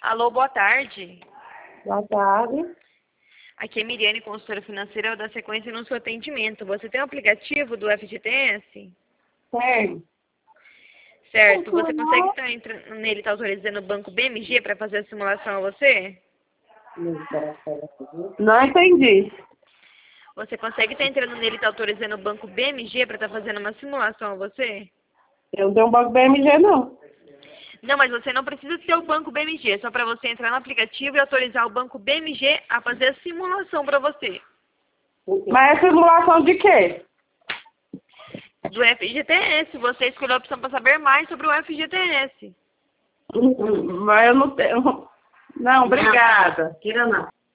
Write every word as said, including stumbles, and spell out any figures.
Alô, boa tarde. Boa tarde. Aqui é Miriane, consultora financeira. Eu vou dar sequência no seu atendimento. Você tem o aplicativo do F G T S? Tem. Certo. Você consegue estar entrando nele, está autorizando o banco B M G para fazer a simulação a você? Não entendi. Você consegue estar entrando nele, está autorizando o banco B M G para estar fazendo uma simulação a você? Eu não tenho um banco B M G, não. Não, mas você não precisa ter o banco B M G. É só para você entrar no aplicativo e autorizar o banco B M G a fazer a simulação para você. Mas é simulação de quê? Do F G T S. Você escolheu a opção para saber mais sobre o F G T S. Mas eu não tenho. Não, obrigada. Queira não.